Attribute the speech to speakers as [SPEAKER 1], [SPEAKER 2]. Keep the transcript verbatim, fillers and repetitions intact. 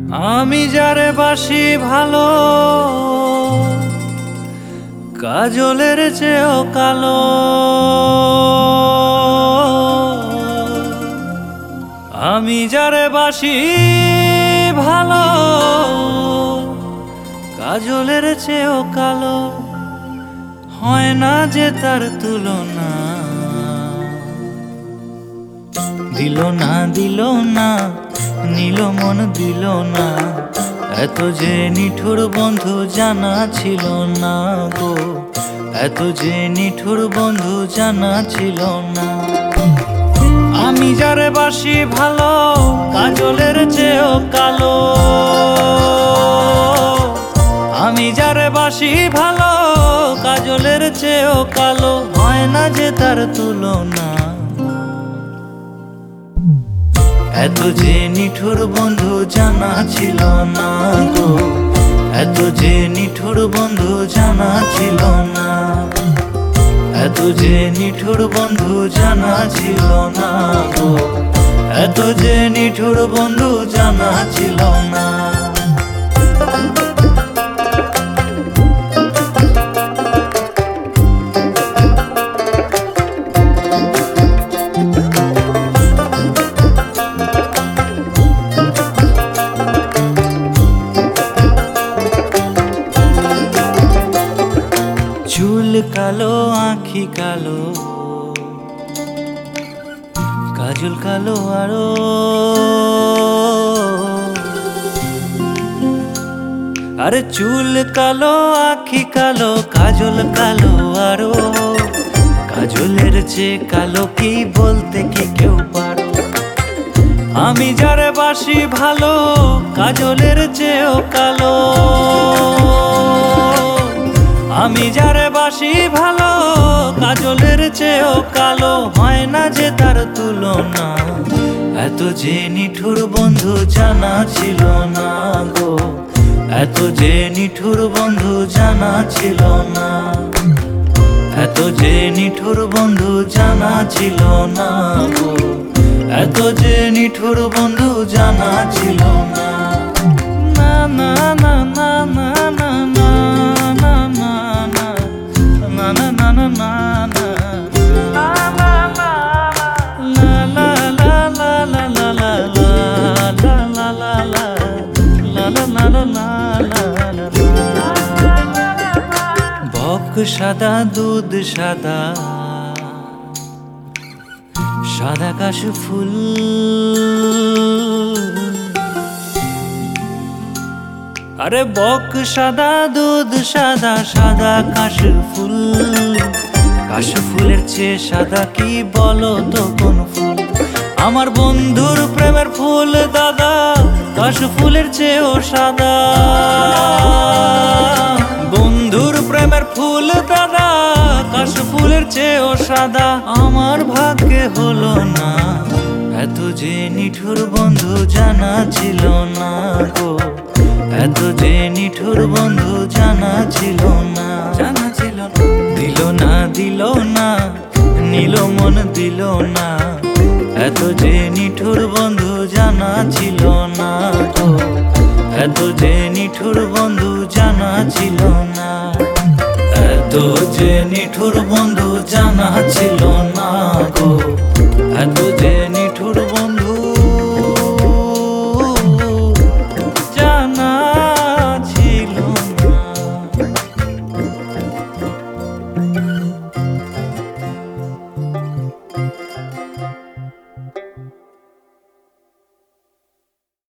[SPEAKER 1] আমি যারে বাসি ভালো, কাজলের চেয়েও কালো। আমি যারে বাসি ভালো, কাজলের চেয়েও কালো। হয় না যে তার তুলনা। দিল না দিল না, নীল মন দিল না। এত যে নিঠুর বন্ধু জানা ছিল না গো, এত যে নিঠুর বন্ধু জানা ছিল না। আমি যারে বাসি ভালো, কাজলের চেয়েও কালো। আমি যারে বাসি ভালো, কাজলের চেয়েও কালো। হয় না যে তার তুলনা। এত যে নিঠুর বন্ধু জানা ছিল না গো, এত যে নিঠুর বন্ধু জানা ছিল না। এত যে নিঠুর বন্ধু জানা ছিল না গো, এত যে নিঠুর বন্ধু জানা ছিল না। চুল কালো, আঁখি কালো, কাজল কালো আরো। আরে চুল কালো, আঁখি কালো, কাজল কালো আরো। কাজলের চেয়ে কালো কি বলতে কি কেউ পারো? আমি যারে বাসি ভালো, কাজলের চেয়েও কালো। আমি যারে বাসি ভালো, কাজলের চেয়েও কালো। হয় না যে তার তুলনা। এত যে নিঠুর বন্ধু জানা ছিল না গো, এত যে নিঠুর বন্ধু জানা ছিল না। এত যে নিঠুর বন্ধু জানা ছিল না গো, এত যে নিঠুর বন্ধু জানা ছিল না। না না না না না না না না না না না না না না না। বক সাদা, দুধ সাদা, সাদা কাশ ফুল। আরে বক সাদা, দুধ সাদা, সাদা কাশ ফুল। কাশ ফুলের চেয়ে সাদা কি বলো তো কোন ফুল? আমার বন্ধুর প্রেমের ফুল দাদা, কাশ ফুলের চেয়েও সাদা। বন্ধুর প্রেমের ফুল দাদা, কাশ ফুলের চেয়েও সাদা। আমার ভাগ্যে হলো না। এত যে নিঠুর বন্ধু জানা ছিল না গো, এত যে নিঠুর বন্ধু জানা ছিল না, জানা ছিল না। দিল না দিল না, নীল মন দিল না। এত যে নিঠুর বন্ধু জানা ছিল না গো, এত যে নিঠুর বন্ধু জানা ছিল না। এত যে নিঠুর বন্ধু জানা ছিল না গো, এত যে